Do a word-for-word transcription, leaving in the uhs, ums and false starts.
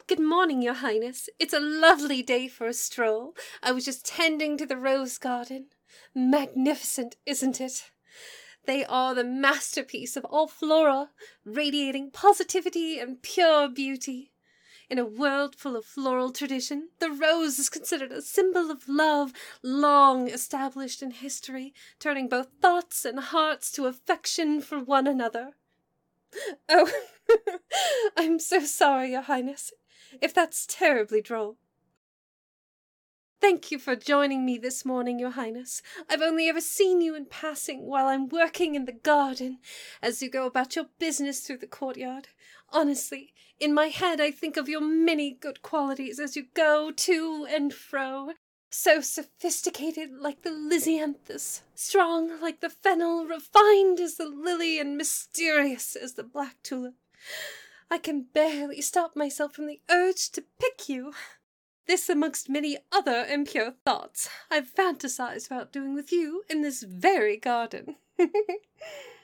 Good morning, your highness. It's a lovely day for a stroll. I was just tending to the rose garden. Magnificent, isn't it? They are the masterpiece of all flora, radiating positivity and pure beauty. In a world full of floral tradition, the rose is considered a symbol of love long established in history, turning both thoughts and hearts to affection for one another. Oh, I'm so sorry, your highness, if that's terribly droll. Thank you for joining me this morning, your highness. I've only ever seen you in passing while I'm working in the garden, as you go about your business through the courtyard. Honestly, in my head I think of your many good qualities as you go to and fro. So sophisticated like the lisianthus, strong like the fennel, refined as the lily, and mysterious as the black tulip. I can barely stop myself from the urge to pick you. This amongst many other impure thoughts I've fantasized about doing with you in this very garden.